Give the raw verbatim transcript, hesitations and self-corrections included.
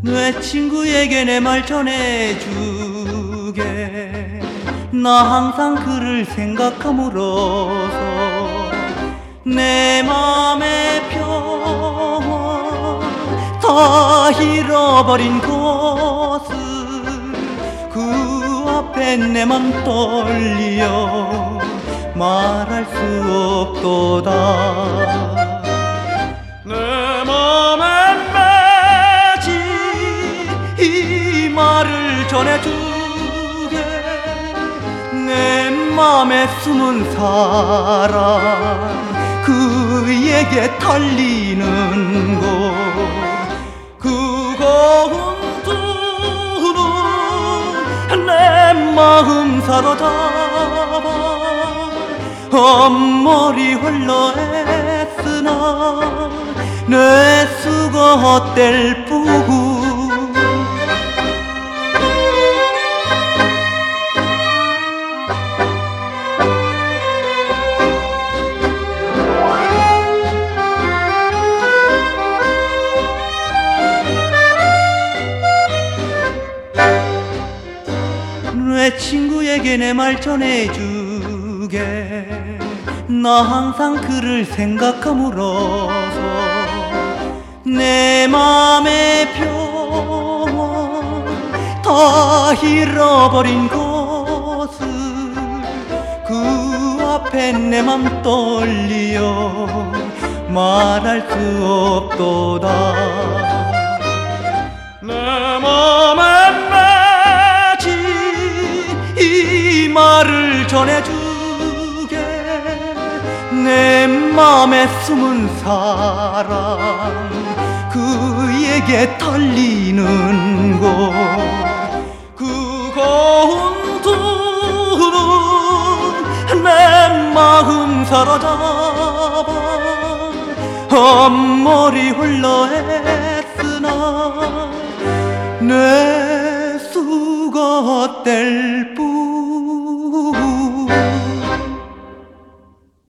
내 친구에게 내 말 전해주게. 나 항상 그를 생각함으로써 내 맘의 평화 다 잃어버린 것을 그 앞에 내 맘 떨려 말할 수 없도다. 내 맘에 맺힌 이 말을 전해주게. 내 맘에 숨은 사랑 그에게 달리는 곳. 그 고운 두는 내 마음 사로잡아 앞머리 홀로 애쓰나 내 수가 헛될 뿐. 내 친구에게 내 말 전해주게. 나 항상 그를 생각함으로써 내 맘의 평화 다 잃어버린 것을 그 앞에 내 맘 떨려 말할 수 없도다. 내 맘에 이 말을 전해주게. 내 맘에 숨은 사랑 그에게 달리는 곳. 그 고운 두는 내 마음 사로잡아 앞머리 홀로 애쓰나 내